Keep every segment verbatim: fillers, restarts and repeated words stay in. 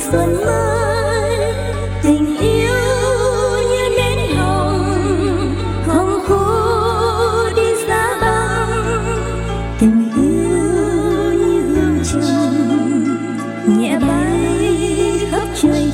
xuân mới, tình yêu như nến hồng, hồng khô đi xa băng, tình yêu như hương trầm nhẹ bay khắp trời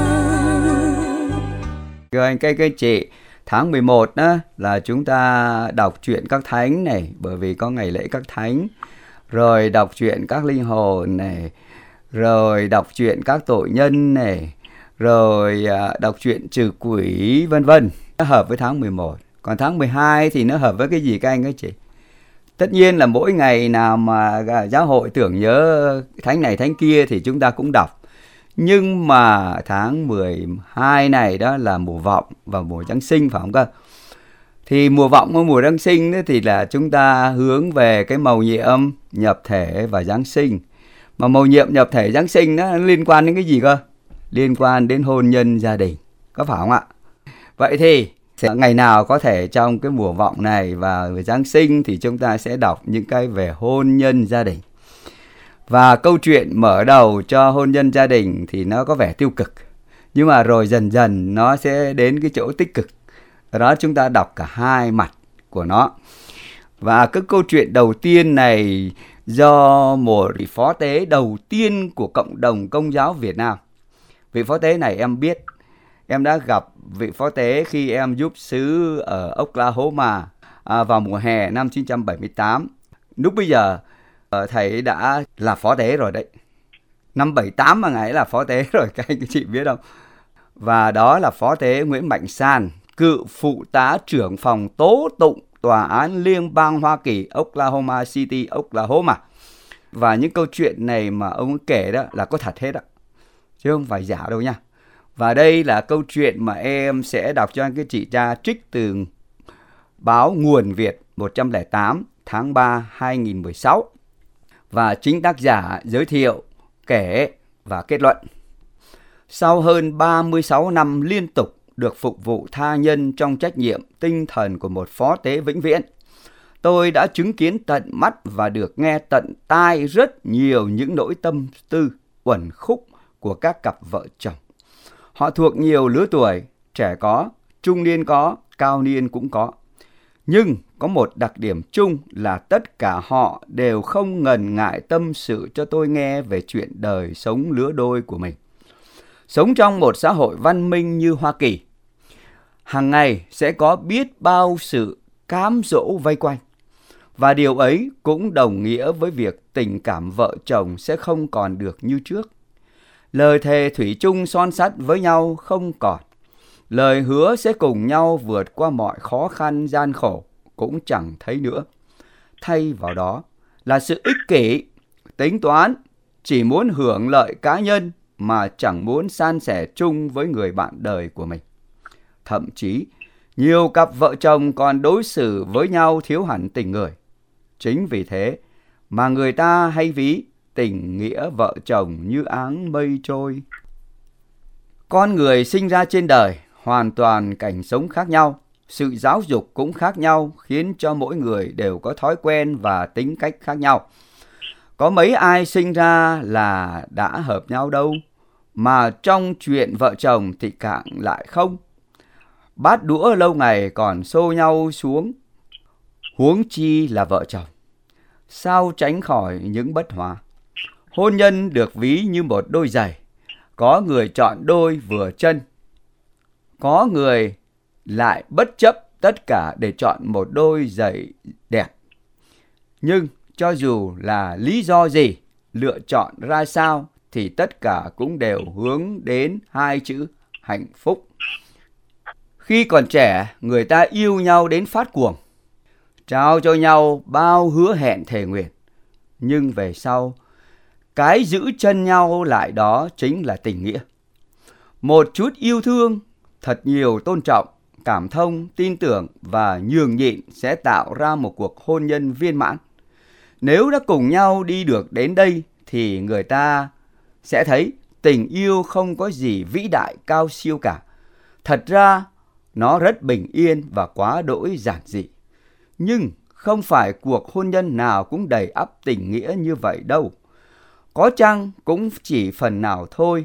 cao. Thưa anh các anh chị, tháng mười một đó là chúng ta đọc truyện các thánh này, bởi vì có ngày lễ các thánh, rồi đọc truyện các linh hồn này, rồi đọc truyện các tội nhân này, rồi đọc truyện trừ quỷ vân vân. Nó hợp với tháng mười một. Còn tháng mười hai thì nó hợp với cái gì các anh các chị? Tất nhiên là mỗi ngày nào mà giáo hội tưởng nhớ thánh này thánh kia thì chúng ta cũng đọc. Nhưng mà tháng mười hai này đó là mùa vọng và mùa Giáng sinh, phải không cơ? Thì mùa vọng và mùa Giáng sinh đó thì là chúng ta hướng về cái mầu nhiệm, nhập thể và Giáng sinh. Mà mầu nhiệm, nhập thể, Giáng sinh đó liên quan đến cái gì cơ? Liên quan đến hôn nhân gia đình, có phải không ạ? Vậy thì ngày nào có thể trong cái mùa vọng này và Giáng sinh thì chúng ta sẽ đọc những cái về hôn nhân gia đình. Và câu chuyện mở đầu cho hôn nhân gia đình thì nó có vẻ tiêu cực, nhưng mà rồi dần dần nó sẽ đến cái chỗ tích cực. Đó, chúng ta đọc cả hai mặt của nó. Và cái câu chuyện đầu tiên này do một vị phó tế đầu tiên của cộng đồng Công giáo Việt Nam. Vị phó tế này em biết, em đã gặp vị phó tế khi em giúp xứ ở Oklahoma à, vào mùa hè năm chín trăm bảy mươi tám. Lúc bây giờ thầy đã là phó tế rồi đấy. Năm bảy mươi tám mà ngài là phó tế rồi, các anh chị biết không? Và đó là phó tế Nguyễn Mạnh San, cựu phụ tá trưởng phòng tố tụng Tòa án Liên bang Hoa Kỳ, Oklahoma City, Oklahoma. Và những câu chuyện này mà ông ấy kể đó là có thật hết đó, chứ không phải giả đâu nha. Và đây là câu chuyện mà em sẽ đọc cho anh các chị ra trích từ báo Nguồn Việt một trăm lẻ tám tháng ba hai nghìn mười sáu. Và chính tác giả giới thiệu, kể và kết luận. Sau hơn ba mươi sáu năm liên tục được phục vụ tha nhân trong trách nhiệm tinh thần của một phó tế vĩnh viễn, tôi đã chứng kiến tận mắt và được nghe tận tai rất nhiều những nỗi tâm tư, uẩn khúc của các cặp vợ chồng. Họ thuộc nhiều lứa tuổi, trẻ có, trung niên có, cao niên cũng có. Nhưng có một đặc điểm chung là tất cả họ đều không ngần ngại tâm sự cho tôi nghe về chuyện đời sống lứa đôi của mình. Sống trong một xã hội văn minh như Hoa Kỳ, hàng ngày sẽ có biết bao sự cám dỗ vây quanh. Và điều ấy cũng đồng nghĩa với việc tình cảm vợ chồng sẽ không còn được như trước. Lời thề thủy chung son sắt với nhau không còn. Lời hứa sẽ cùng nhau vượt qua mọi khó khăn gian khổ cũng chẳng thấy nữa. Thay vào đó là sự ích kỷ, tính toán, chỉ muốn hưởng lợi cá nhân mà chẳng muốn san sẻ chung với người bạn đời của mình. Thậm chí, nhiều cặp vợ chồng còn đối xử với nhau thiếu hẳn tình người. Chính vì thế mà người ta hay ví tình nghĩa vợ chồng như áng mây trôi. Con người sinh ra trên đời hoàn toàn cảnh sống khác nhau, sự giáo dục cũng khác nhau, khiến cho mỗi người đều có thói quen và tính cách khác nhau. Có mấy ai sinh ra là đã hợp nhau đâu, mà trong chuyện vợ chồng thì càng lại không. Bát đũa lâu ngày còn xô nhau xuống, huống chi là vợ chồng. Sao tránh khỏi những bất hòa? Hôn nhân được ví như một đôi giày, có người chọn đôi vừa chân, có người lại bất chấp tất cả để chọn một đôi giày đẹp. Nhưng cho dù là lý do gì, lựa chọn ra sao thì tất cả cũng đều hướng đến hai chữ hạnh phúc. Khi còn trẻ, người ta yêu nhau đến phát cuồng, trao cho nhau bao hứa hẹn thề nguyện. Nhưng về sau, cái giữ chân nhau lại đó chính là tình nghĩa. Một chút yêu thương, thật nhiều tôn trọng, cảm thông, tin tưởng và nhường nhịn sẽ tạo ra một cuộc hôn nhân viên mãn. Nếu đã cùng nhau đi được đến đây thì người ta sẽ thấy tình yêu không có gì vĩ đại cao siêu cả. Thật ra nó rất bình yên và quá đỗi giản dị. Nhưng không phải cuộc hôn nhân nào cũng đầy ắp tình nghĩa như vậy đâu. Có chăng cũng chỉ phần nào thôi.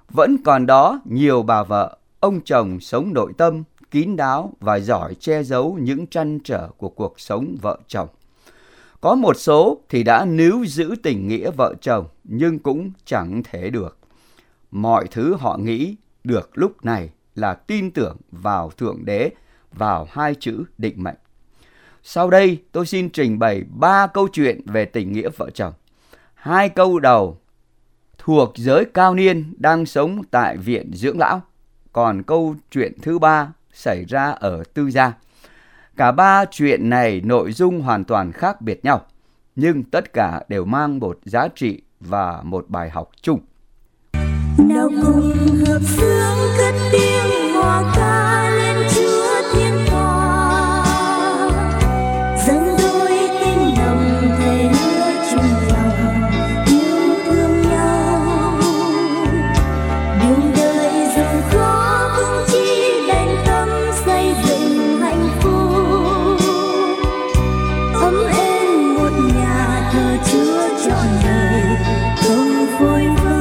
Vẫn còn đó nhiều bà vợ, ông chồng sống nội tâm, kín đáo và giỏi che giấu những trăn trở của cuộc sống vợ chồng. Có một số thì đã níu giữ tình nghĩa vợ chồng nhưng cũng chẳng thể được. Mọi thứ họ nghĩ được lúc này là tin tưởng vào Thượng Đế, vào hai chữ định mệnh. Sau đây tôi xin trình bày ba câu chuyện về tình nghĩa vợ chồng. Hai câu đầu thuộc giới cao niên đang sống tại viện dưỡng lão, còn câu chuyện thứ ba xảy ra ở tư gia. Cả ba chuyện này nội dung hoàn toàn khác biệt nhau, nhưng tất cả đều mang một giá trị và một bài học chung. Nào cùng hợp xướng cất tiếng hòa ca lên Chúa Thiên Tòa, dâng đôi tình đồng thề hứa chung lòng yêu thương nhau. Đường đời dẫu khó không chi bền tâm xây dựng hạnh phúc, ấm êm một nhà thờ Chúa trọn đời không phôi pha.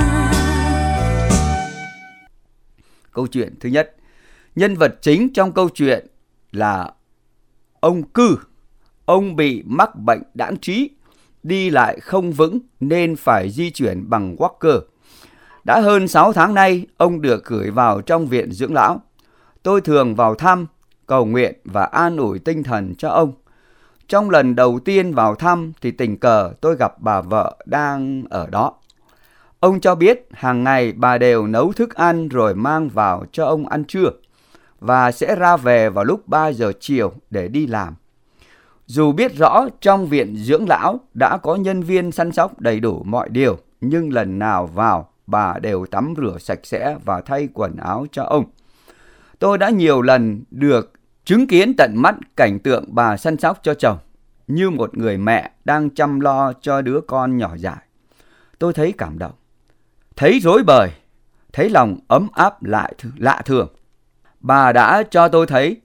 Câu chuyện thứ nhất, nhân vật chính trong câu chuyện là ông Cư. Ông bị mắc bệnh đãng trí, đi lại không vững nên phải di chuyển bằng walker. Đã hơn sáu tháng nay, ông được gửi vào trong viện dưỡng lão. Tôi thường vào thăm, cầu nguyện và an ủi tinh thần cho ông. Trong lần đầu tiên vào thăm thì tình cờ tôi gặp bà vợ đang ở đó. Ông cho biết hàng ngày bà đều nấu thức ăn rồi mang vào cho ông ăn trưa và sẽ ra về vào lúc ba giờ chiều để đi làm. Dù biết rõ trong viện dưỡng lão đã có nhân viên săn sóc đầy đủ mọi điều, nhưng lần nào vào bà đều tắm rửa sạch sẽ và thay quần áo cho ông. Tôi đã nhiều lần được chứng kiến tận mắt cảnh tượng bà săn sóc cho chồng như một người mẹ đang chăm lo cho đứa con nhỏ dại. Tôi thấy cảm động, thấy rối bời, thấy lòng ấm áp lại lạ thường. Bà đã cho tôi thấy,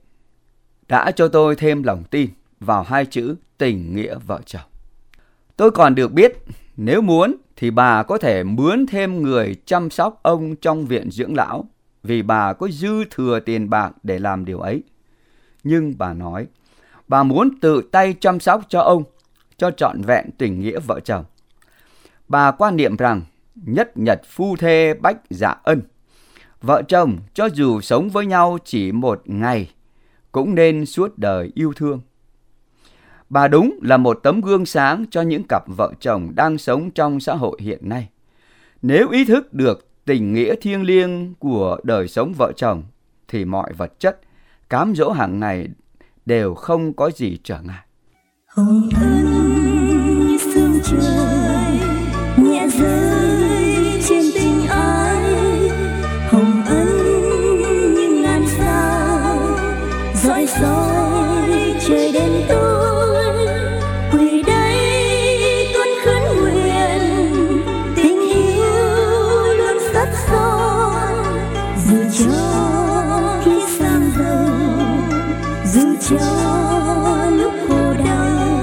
đã cho tôi thêm lòng tin vào hai chữ tình nghĩa vợ chồng. Tôi còn được biết, nếu muốn thì bà có thể mướn thêm người chăm sóc ông trong viện dưỡng lão, vì bà có dư thừa tiền bạc để làm điều ấy. Nhưng bà nói, bà muốn tự tay chăm sóc cho ông, cho trọn vẹn tình nghĩa vợ chồng. Bà quan niệm rằng, nhất nhật phu thê bách dạ ân. Vợ chồng cho dù sống với nhau chỉ một ngày cũng nên suốt đời yêu thương. Bà đúng là một tấm gương sáng cho những cặp vợ chồng đang sống trong xã hội hiện nay. Nếu ý thức được tình nghĩa thiêng liêng của đời sống vợ chồng thì mọi vật chất, cám dỗ hàng ngày đều không có gì trở ngại. Hồng ân như sương trời nhẹ rơi trên tình ai, hồng ân như ngàn sao dõi soi trời đêm tối. Quỳ đây tuôn khấn nguyện tình yêu luôn sắt son, dù cho khi sang giàu, dù cho lúc khổ đau.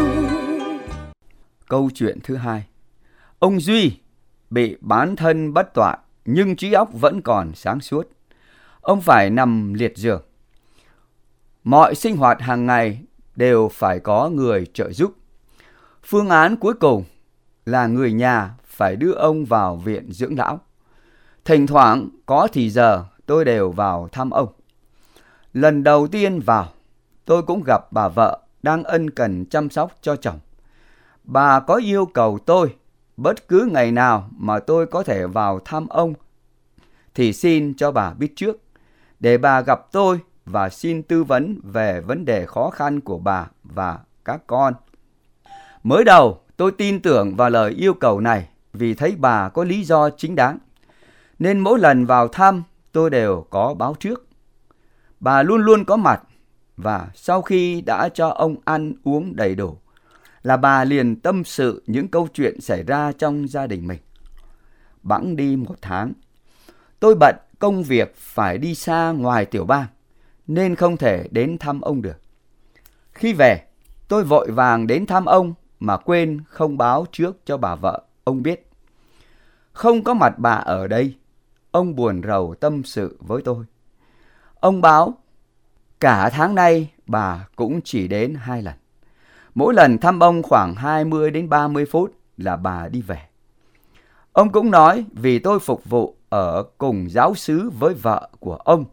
Câu chuyện thứ hai, ông Duy bị bán thân bất toại nhưng trí óc vẫn còn sáng suốt. Ông phải nằm liệt giường. Mọi sinh hoạt hàng ngày đều phải có người trợ giúp. Phương án cuối cùng là người nhà phải đưa ông vào viện dưỡng lão. Thỉnh thoảng có thì giờ tôi đều vào thăm ông. Lần đầu tiên vào, tôi cũng gặp bà vợ đang ân cần chăm sóc cho chồng. Bà có yêu cầu tôi bất cứ ngày nào mà tôi có thể vào thăm ông thì xin cho bà biết trước, để bà gặp tôi và xin tư vấn về vấn đề khó khăn của bà và các con. Mới đầu tôi tin tưởng vào lời yêu cầu này vì thấy bà có lý do chính đáng, nên mỗi lần vào thăm tôi đều có báo trước. Bà luôn luôn có mặt, và sau khi đã cho ông ăn uống đầy đủ là bà liền tâm sự những câu chuyện xảy ra trong gia đình mình. Bẵng đi một tháng, tôi bận công việc phải đi xa ngoài tiểu bang nên không thể đến thăm ông được. Khi về, tôi vội vàng đến thăm ông mà quên không báo trước cho bà vợ ông biết. Không có mặt bà ở đây ông buồn rầu tâm sự với tôi. Ông báo cả tháng nay bà cũng chỉ đến hai lần. Mỗi lần thăm ông khoảng hai mươi đến ba mươi phút là bà đi về. Ông cũng nói vì tôi phục vụ ở cùng giáo xứ với vợ của ông,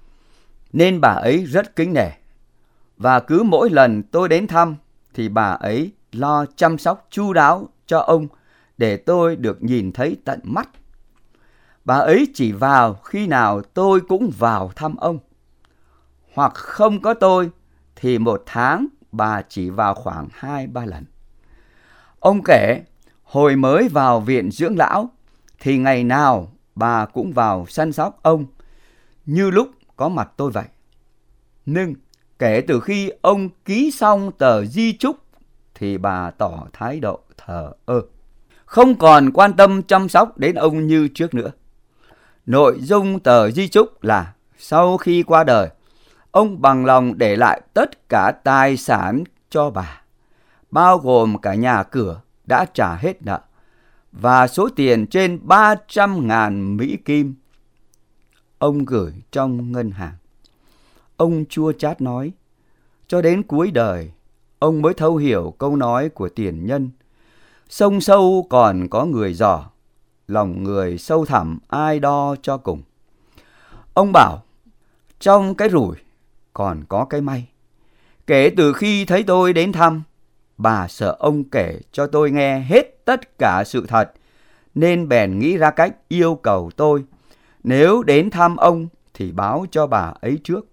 nên bà ấy rất kính nể. Và cứ mỗi lần tôi đến thăm thì bà ấy lo chăm sóc chu đáo cho ông để tôi được nhìn thấy tận mắt. Bà ấy chỉ vào khi nào tôi cũng vào thăm ông. Hoặc không có tôi thì một tháng bà chỉ vào khoảng hai ba lần. Ông kể hồi mới vào viện dưỡng lão thì ngày nào bà cũng vào săn sóc ông như lúc có mặt tôi vậy. Nhưng kể từ khi ông ký xong tờ di chúc thì bà tỏ thái độ thờ ơ, không còn quan tâm chăm sóc đến ông như trước nữa. Nội dung tờ di chúc là sau khi qua đời, ông bằng lòng để lại tất cả tài sản cho bà, bao gồm cả nhà cửa đã trả hết nợ, và số tiền trên ba trăm ngàn Mỹ Kim ông gửi trong ngân hàng. Ông chua chát nói, cho đến cuối đời, ông mới thấu hiểu câu nói của tiền nhân. Sông sâu còn có người dò, lòng người sâu thẳm ai đo cho cùng. Ông bảo, trong cái rủi còn có cái may. Kể từ khi thấy tôi đến thăm, bà sợ ông kể cho tôi nghe hết tất cả sự thật, nên bèn nghĩ ra cách yêu cầu tôi, nếu đến thăm ông thì báo cho bà ấy trước.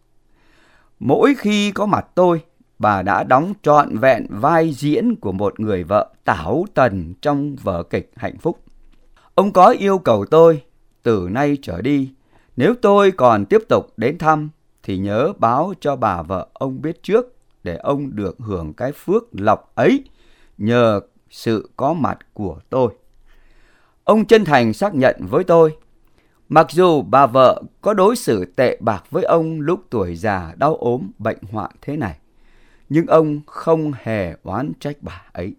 Mỗi khi có mặt tôi, bà đã đóng trọn vẹn vai diễn của một người vợ tảo tần trong vở kịch hạnh phúc. Ông có yêu cầu tôi, từ nay trở đi, nếu tôi còn tiếp tục đến thăm, thì nhớ báo cho bà vợ ông biết trước, để ông được hưởng cái phước lộc ấy nhờ sự có mặt của tôi. Ông chân thành xác nhận với tôi, mặc dù bà vợ có đối xử tệ bạc với ông lúc tuổi già đau ốm bệnh hoạn thế này, nhưng ông không hề oán trách bà ấy.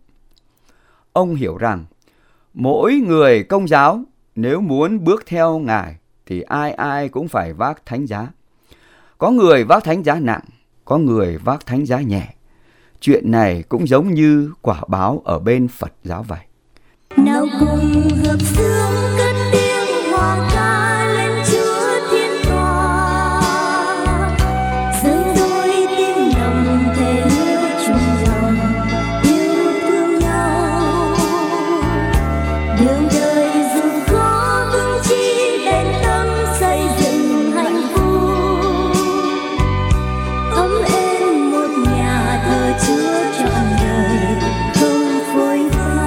Ông hiểu rằng mỗi người Công giáo nếu muốn bước theo Ngài thì ai ai cũng phải vác thánh giá. Có người vác thánh giá nặng, có người vác thánh giá nhẹ. Chuyện này cũng giống như quả báo ở bên Phật giáo vậy. Nào cùng hợp xướng cất tiếng hòa ca lên Chúa Thiên Tòa, dâng đôi tiếng lòng thề hứa chung lòng yêu thương nhau. Đường đời dù khó vững chi bền tâm xây dựng hạnh phúc, ấm êm một nhà thờ Chúa trọn đời không phôi phai.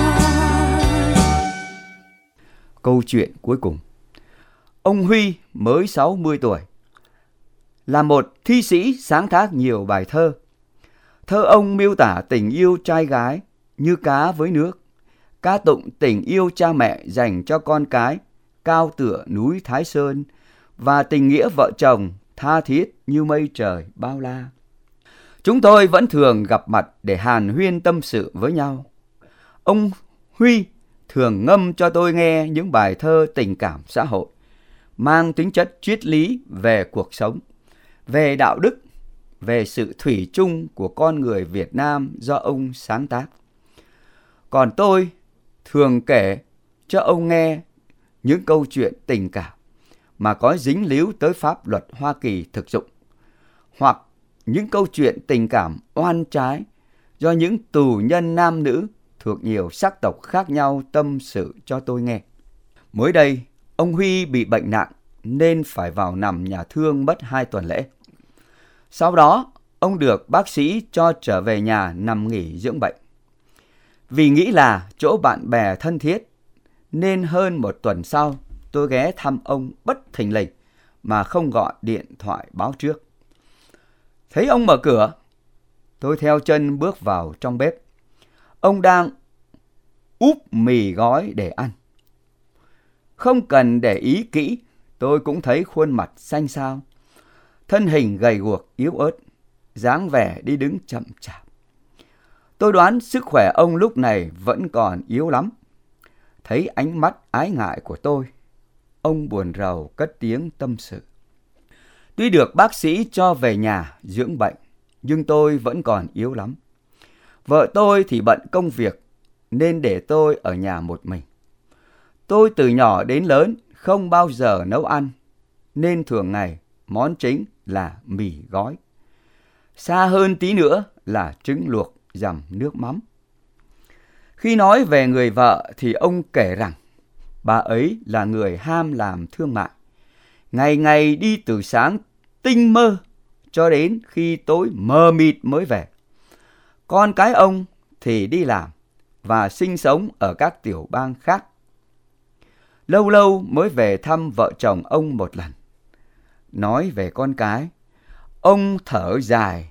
Câu chuyện cuối cùng. Ông Huy mới sáu mươi tuổi, là một thi sĩ sáng tác nhiều bài thơ. Thơ ông miêu tả tình yêu trai gái như cá với nước, ca tụng tình yêu cha mẹ dành cho con cái cao tựa núi Thái Sơn, và tình nghĩa vợ chồng tha thiết như mây trời bao la. Chúng tôi vẫn thường gặp mặt để hàn huyên tâm sự với nhau. Ông Huy thường ngâm cho tôi nghe những bài thơ tình cảm xã hội, mang tính chất triết lý về cuộc sống, về đạo đức, về sự thủy chung của con người Việt Nam do ông sáng tác. Còn tôi thường kể cho ông nghe những câu chuyện tình cảm mà có dính líu tới pháp luật Hoa Kỳ thực dụng, hoặc những câu chuyện tình cảm oan trái do những tù nhân nam nữ thuộc nhiều sắc tộc khác nhau tâm sự cho tôi nghe. Mới đây, ông Huy bị bệnh nặng nên phải vào nằm nhà thương mất hai tuần lễ. Sau đó, ông được bác sĩ cho trở về nhà nằm nghỉ dưỡng bệnh. Vì nghĩ là chỗ bạn bè thân thiết, nên hơn một tuần sau, tôi ghé thăm ông bất thình lình mà không gọi điện thoại báo trước. Thấy ông mở cửa, tôi theo chân bước vào trong bếp. Ông đang úp mì gói để ăn. Không cần để ý kỹ, tôi cũng thấy khuôn mặt xanh xao, thân hình gầy guộc yếu ớt, dáng vẻ đi đứng chậm chạp. Tôi đoán sức khỏe ông lúc này vẫn còn yếu lắm. Thấy ánh mắt ái ngại của tôi, ông buồn rầu cất tiếng tâm sự. Tuy được bác sĩ cho về nhà dưỡng bệnh, nhưng tôi vẫn còn yếu lắm. Vợ tôi thì bận công việc, nên để tôi ở nhà một mình. Tôi từ nhỏ đến lớn không bao giờ nấu ăn, nên thường ngày món chính là mì gói. Xa hơn tí nữa là trứng luộc dằm nước mắm. Khi nói về người vợ thì ông kể rằng bà ấy là người ham làm thương mại. Ngày ngày đi từ sáng tinh mơ cho đến khi tối mờ mịt mới về. Con cái ông thì đi làm và sinh sống ở các tiểu bang khác. Lâu lâu mới về thăm vợ chồng ông một lần. Nói về con cái, ông thở dài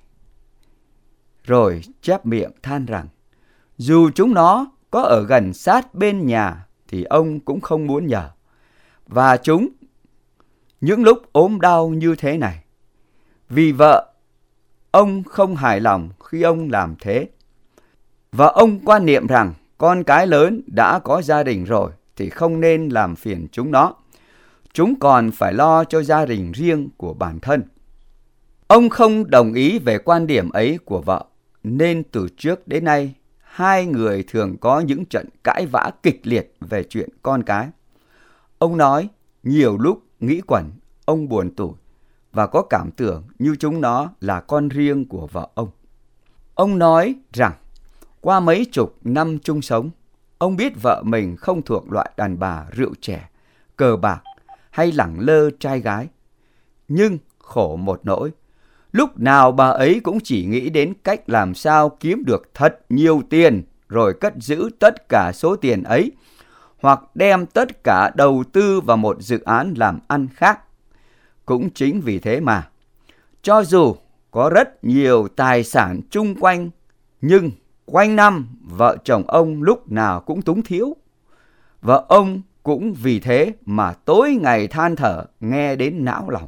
rồi chép miệng than rằng dù chúng nó có ở gần sát bên nhà thì ông cũng không muốn nhờ. Và chúng những lúc ốm đau như thế này, vì vợ ông không hài lòng khi ông làm thế. Và ông quan niệm rằng con cái lớn đã có gia đình rồi thì không nên làm phiền chúng nó. Chúng còn phải lo cho gia đình riêng của bản thân. Ông không đồng ý về quan điểm ấy của vợ, nên từ trước đến nay hai người thường có những trận cãi vã kịch liệt về chuyện con cái. Ông nói nhiều lúc nghĩ quẩn, ông buồn tủi và có cảm tưởng như chúng nó là con riêng của vợ ông. Ông nói rằng qua mấy chục năm chung sống, ông biết vợ mình không thuộc loại đàn bà rượu chè, cờ bạc hay lẳng lơ trai gái. Nhưng khổ một nỗi, lúc nào bà ấy cũng chỉ nghĩ đến cách làm sao kiếm được thật nhiều tiền rồi cất giữ tất cả số tiền ấy, hoặc đem tất cả đầu tư vào một dự án làm ăn khác. Cũng chính vì thế mà, cho dù có rất nhiều tài sản chung quanh, nhưng quanh năm vợ chồng ông lúc nào cũng túng thiếu. Vợ ông cũng vì thế mà tối ngày than thở nghe đến não lòng.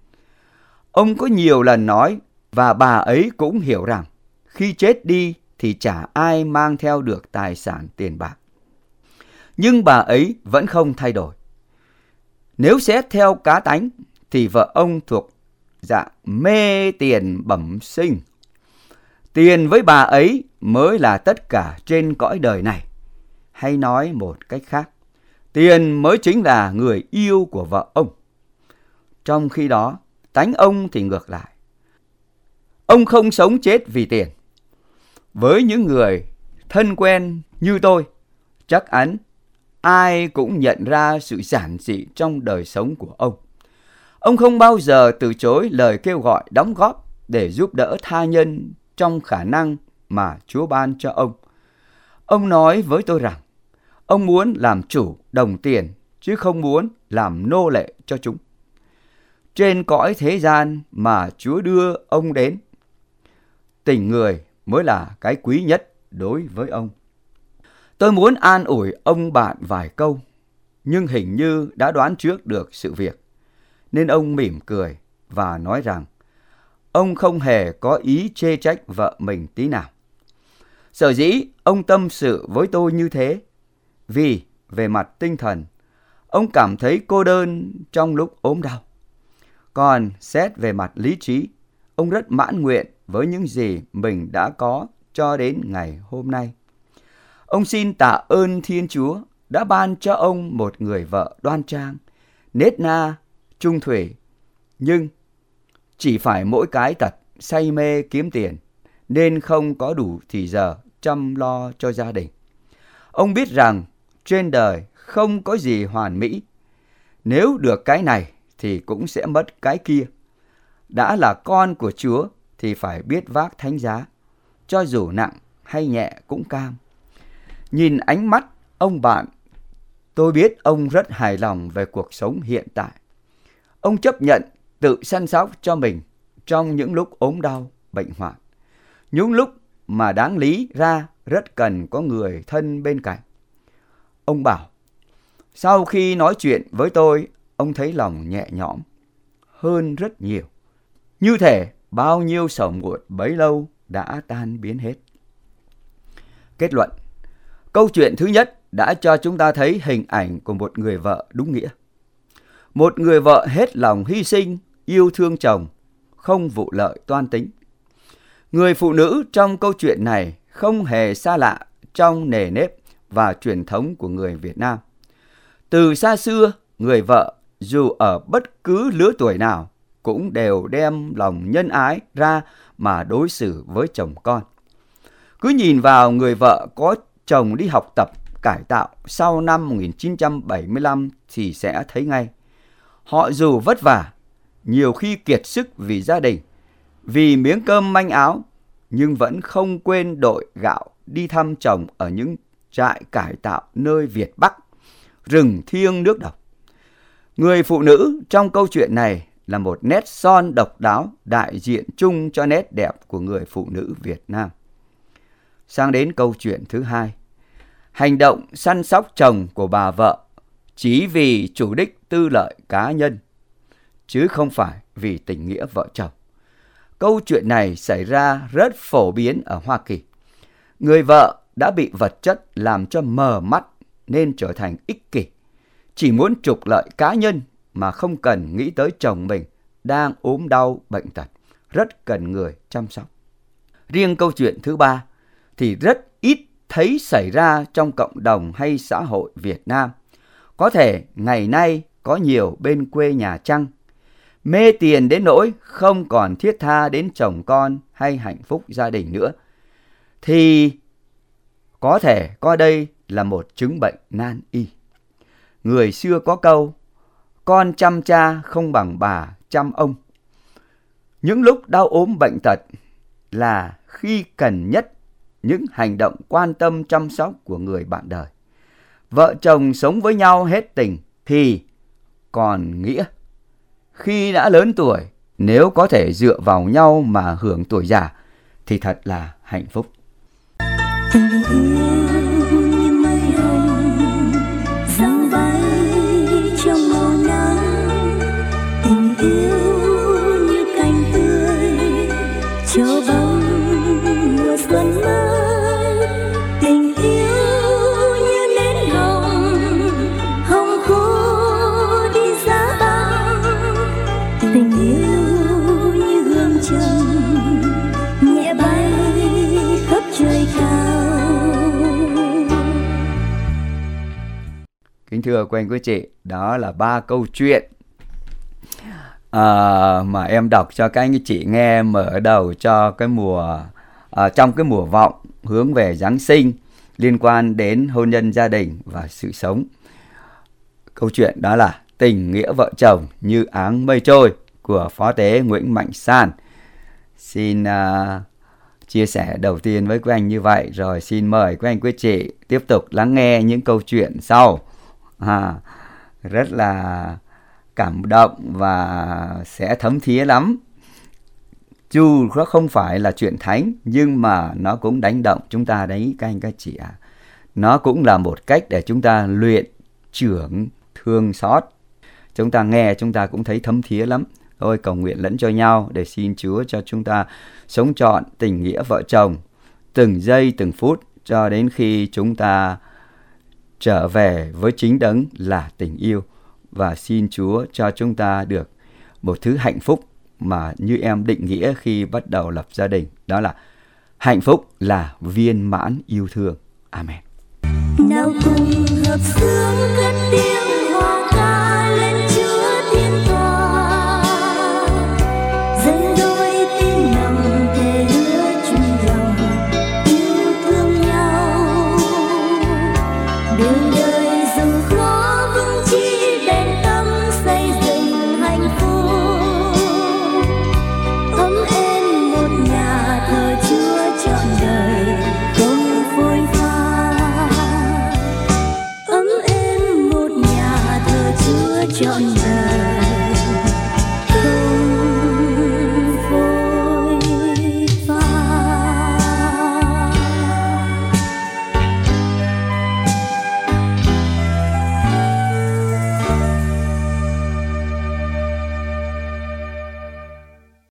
Ông có nhiều lần nói và bà ấy cũng hiểu rằng khi chết đi thì chả ai mang theo được tài sản tiền bạc. Nhưng bà ấy vẫn không thay đổi. Nếu xét theo cá tánh thì vợ ông thuộc dạng mê tiền bẩm sinh. Tiền với bà ấy mới là tất cả trên cõi đời này. Hay nói một cách khác, tiền mới chính là người yêu của vợ ông. Trong khi đó, tánh ông thì ngược lại. Ông không sống chết vì tiền. Với những người thân quen như tôi, chắc chắn ai cũng nhận ra sự giản dị trong đời sống của ông. Ông không bao giờ từ chối lời kêu gọi đóng góp để giúp đỡ tha nhân trong khả năng mà Chúa ban cho ông. Ông nói với tôi rằng ông muốn làm chủ đồng tiền chứ không muốn làm nô lệ cho chúng. Trên cõi thế gian mà Chúa đưa ông đến, tình người mới là cái quý nhất đối với ông. Tôi muốn an ủi ông bạn vài câu, nhưng hình như đã đoán trước được sự việc, nên ông mỉm cười và nói rằng ông không hề có ý chê trách vợ mình tí nào. Sở dĩ ông tâm sự với tôi như thế, vì về mặt tinh thần, ông cảm thấy cô đơn trong lúc ốm đau. Còn xét về mặt lý trí, ông rất mãn nguyện với những gì mình đã có cho đến ngày hôm nay. Ông xin tạ ơn Thiên Chúa đã ban cho ông một người vợ đoan trang, nết na, trung thủy, nhưng chỉ phải mỗi cái tật say mê kiếm tiền nên không có đủ thì giờ chăm lo cho gia đình. Ông biết rằng trên đời không có gì hoàn mỹ. Nếu được cái này thì cũng sẽ mất cái kia. Đã là con của Chúa thì phải biết vác thánh giá, cho dù nặng hay nhẹ cũng cam. Nhìn ánh mắt ông bạn, tôi biết ông rất hài lòng về cuộc sống hiện tại. Ông chấp nhận tự săn sóc cho mình trong những lúc ốm đau, bệnh hoạn. Những lúc mà đáng lý ra rất cần có người thân bên cạnh. Ông bảo, sau khi nói chuyện với tôi, ông thấy lòng nhẹ nhõm hơn rất nhiều. Như thể bao nhiêu sầu muộn bấy lâu đã tan biến hết. Kết luận, câu chuyện thứ nhất đã cho chúng ta thấy hình ảnh của một người vợ đúng nghĩa. Một người vợ hết lòng hy sinh, yêu thương chồng, không vụ lợi toan tính. Người phụ nữ trong câu chuyện này không hề xa lạ trong nề nếp và truyền thống của người Việt Nam. Từ xa xưa, người vợ dù ở bất cứ lứa tuổi nào cũng đều đem lòng nhân ái ra mà đối xử với chồng con. Cứ nhìn vào người vợ có chồng đi học tập, cải tạo sau năm một nghìn chín trăm bảy mươi lăm thì sẽ thấy ngay. Họ dù vất vả, nhiều khi kiệt sức vì gia đình, vì miếng cơm manh áo, nhưng vẫn không quên đội gạo đi thăm chồng ở những trại cải tạo nơi Việt Bắc, rừng thiêng nước độc. Người phụ nữ trong câu chuyện này là một nét son độc đáo đại diện chung cho nét đẹp của người phụ nữ Việt Nam. Sang đến câu chuyện thứ hai. Hành động săn sóc chồng của bà vợ chỉ vì chủ đích tư lợi cá nhân, chứ không phải vì tình nghĩa vợ chồng. Câu chuyện này xảy ra rất phổ biến ở Hoa Kỳ. Người vợ đã bị vật chất làm cho mờ mắt nên trở thành ích kỷ, chỉ muốn trục lợi cá nhân mà không cần nghĩ tới chồng mình đang ốm đau bệnh tật, rất cần người chăm sóc. Riêng câu chuyện thứ ba thì rất ít thấy xảy ra trong cộng đồng hay xã hội Việt Nam. Có thể ngày nay có nhiều bên quê Nhà Trăng mê tiền đến nỗi không còn thiết tha đến chồng con hay hạnh phúc gia đình nữa, thì có thể coi đây là một chứng bệnh nan y. Người xưa có câu, con chăm cha không bằng bà chăm ông. Những lúc đau ốm bệnh tật là khi cần nhất những hành động quan tâm chăm sóc của người bạn đời. Vợ chồng sống với nhau hết tình thì còn nghĩa. Khi đã lớn tuổi, nếu có thể dựa vào nhau mà hưởng tuổi già thì thật là hạnh phúc. Tình yêu như mây hồng giăng bay trong màu nắng, tình yêu như cành tươi cho bóng mùa xuân mới, tình yêu như nến hồng hồng khô đi giá băng, tình yêu như hương trầm nhẹ bay khắp trời cao. Kính thưa quý anh quý chị, đó là ba câu chuyện à, mà em đọc cho các anh chị nghe mở đầu cho cái mùa à, trong cái mùa vọng hướng về Giáng sinh liên quan đến hôn nhân gia đình và sự sống. Câu chuyện đó là Tình nghĩa vợ chồng như áng mây trôi của Phó Tế Nguyễn Mạnh San. Xin uh, chia sẻ đầu tiên với quý anh như vậy, rồi xin mời quý anh quý chị tiếp tục lắng nghe những câu chuyện sau. À, rất là cảm động và sẽ thấm thía lắm. Dù nó không phải là chuyện thánh nhưng mà nó cũng đánh động chúng ta đấy các anh các chị ạ. À. Nó cũng là một cách để chúng ta luyện trưởng thương xót. Chúng ta nghe chúng ta cũng thấy thấm thía lắm. Thôi cầu nguyện lẫn cho nhau để xin Chúa cho chúng ta sống trọn tình nghĩa vợ chồng từng giây từng phút cho đến khi chúng ta trở về với chính đấng là tình yêu. Và xin Chúa cho chúng ta được một thứ hạnh phúc mà như em định nghĩa khi bắt đầu lập gia đình. Đó là hạnh phúc là viên mãn yêu thương. Amen. Nào cùng hợp xướng cất tiếng